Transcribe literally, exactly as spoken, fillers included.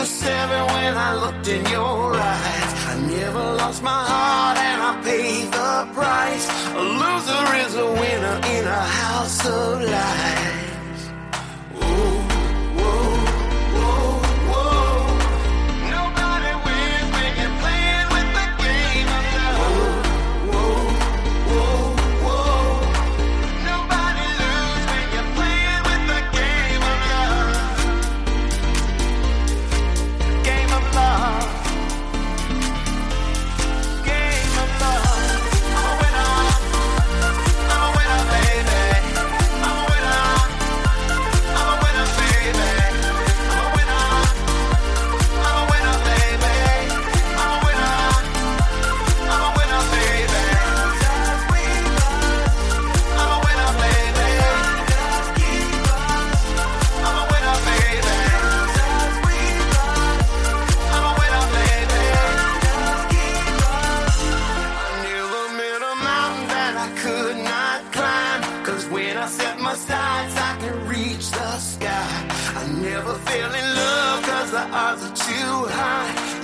twenty-four seven when I looked in your eyes. I never lost my heart and I paid the price. A loser is a winner in a house of lies. Whoa, whoa, whoa, whoa. Nobody wins when you're playing with the game of love. Whoa, whoa, whoa, whoa. Nobody loses when you're playing with the game of love. Game of love. Game of love. I'm a winner. I'm a winner, baby. I'm a winner. I'm a winner, baby. I'm a winner. I'm a winner, baby. I'm a winner. I'm a winner, baby. I'm a winner, baby. I'm a winner, baby. I'm a winner, baby. I never met a mountain that I could not climb. Cause when I set my sights, I can reach the sky. I never fell in love cause the odds are too high.